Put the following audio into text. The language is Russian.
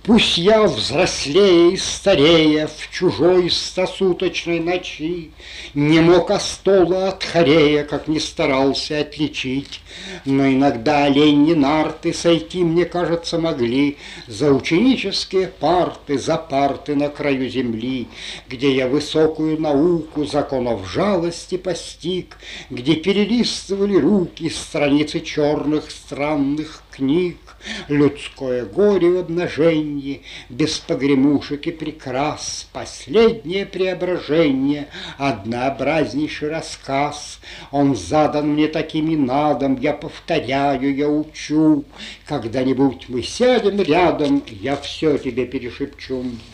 Пусть я, взрослея и старея, в чужой стосуточной ночи не мог остола от хорея, как не старался отличить, но иногда оленьи нарты сойти, мне кажется, могли за ученические парты, за парты на краю земли, где я высокую науку законов жалости постиг, где перелистывали руки страницы черных странных книг, людское горе в обнажении, без погремушек и прикрас, последнее преображение, однообразнейший рассказ. Он задан мне таким надом, я повторяю, я учу. Когда-нибудь мы сядем рядом, я все тебе перешепчу.